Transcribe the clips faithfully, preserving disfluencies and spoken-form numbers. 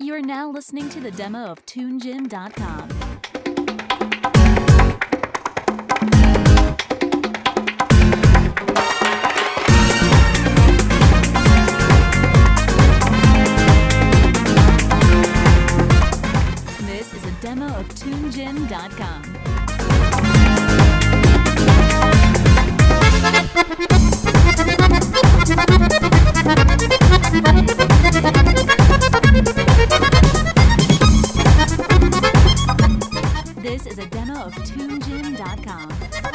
You are now listening to the demo of Tune Gym dot com. This is a demo of Tune Gym dot com. This is a demo of Tune Gym dot com.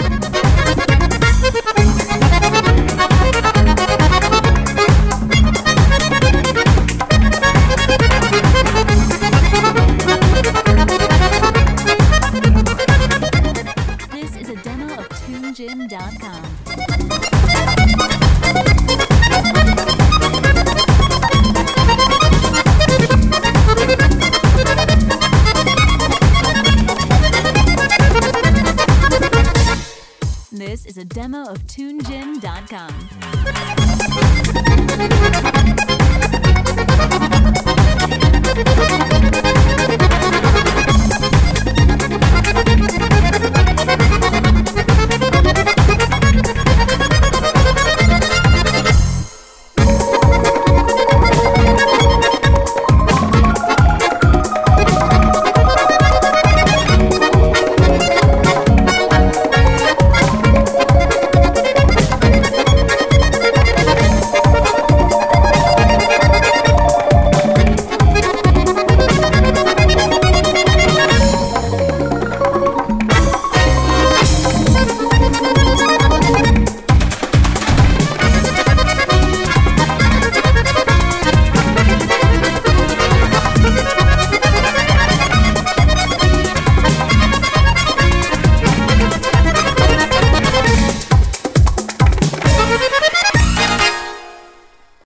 This is a demo of Tune Gym dot com. This is a demo of Tune Gym dot com.